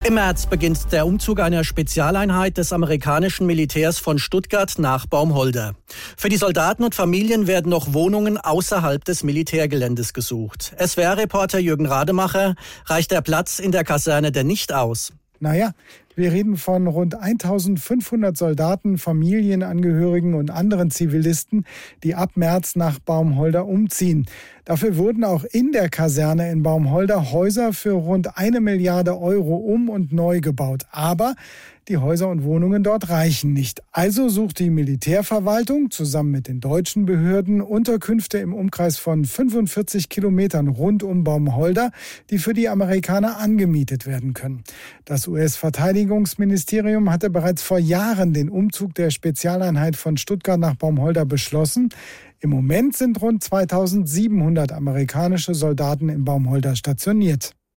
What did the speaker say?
Im März beginnt der Umzug einer Spezialeinheit des amerikanischen Militärs von Stuttgart nach Baumholder. Für die Soldaten und Familien werden noch Wohnungen außerhalb des Militärgeländes gesucht. SWR-Reporter Jürgen Rademacher: Reicht der Platz in der Kaserne denn nicht aus? Naja, wir reden von rund 1500 Soldaten, Familienangehörigen und anderen Zivilisten, die ab März nach Baumholder umziehen. Dafür wurden auch in der Kaserne in Baumholder Häuser für rund 1 Milliarde Euro um- und neu gebaut. Aber die Häuser und Wohnungen dort reichen nicht. Also sucht die Militärverwaltung zusammen mit den deutschen Behörden Unterkünfte im Umkreis von 45 Kilometern rund um Baumholder, die für die Amerikaner angemietet werden können. Das US-Verteidigungsministerium hatte bereits vor Jahren den Umzug der Spezialeinheit von Stuttgart nach Baumholder beschlossen. Im Moment sind rund 2700 amerikanische Soldaten in Baumholder stationiert.